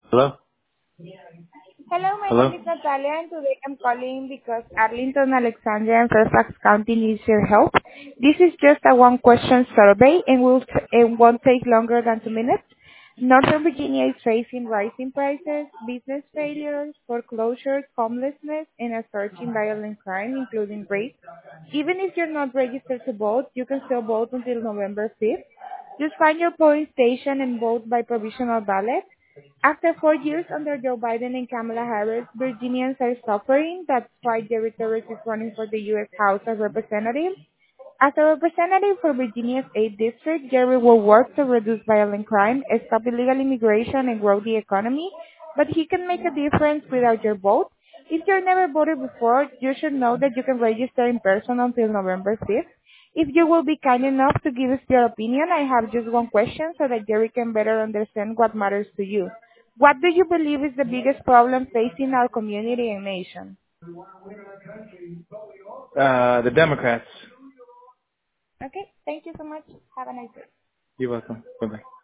Hello? Hello, my name Hello? is Natalia, and today I'm calling because Arlington, Alexandria, and Fairfax County needs your help. This is just a one-question survey and it won't take longer than 2 minutes. Northern Virginia is facing rising prices, business failures, foreclosures, homelessness, and a surge in violent crime, including rape. Even if you're not registered to vote, you can still vote until November 5th. Just find your polling station and vote by provisional ballot. After 4 years under Joe Biden and Kamala Harris, Virginians are suffering. That's why Jerry Torres is running for the U.S. House of Representatives. As a representative for Virginia's 8th district, Jerry will work to reduce violent crime, stop illegal immigration, and grow the economy. But he can make a difference without your vote. If you've never voted before, you should know that you can register in person until November 5th. If you will be kind enough to give us your opinion, I have just one question so that Jerry can better understand what matters to you. What do you believe is the biggest problem facing our community and nation? The Democrats. Okay, thank you so much. Have a nice day. You're welcome. Bye-bye.